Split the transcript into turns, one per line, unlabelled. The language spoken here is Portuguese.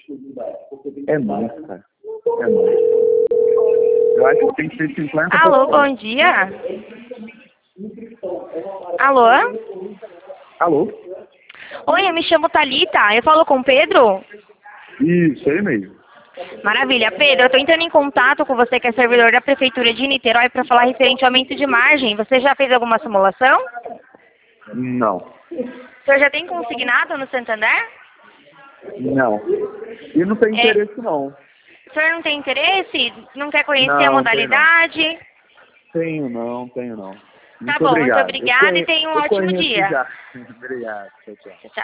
É muito, cara. É muito. Eu acho que tem que ser 50%.
Alô, bom dia. Alô?
Alô?
Oi, eu me chamo Thalita. Eu falo com o Pedro?
Isso, aí mesmo.
Maravilha. Pedro, eu estou entrando em contato com você que é servidor da Prefeitura de Niterói para falar referente ao aumento de margem. Você já fez alguma simulação?
Não.
O senhor já tem consignado no Santander?
Não. E não tem interesse, não.
O senhor não tem interesse? Não quer conhecer a
Não,
modalidade?
tenho não.
Tá bom, muito obrigada e tenha um ótimo dia.
Já. Obrigado. Tchau, tchau.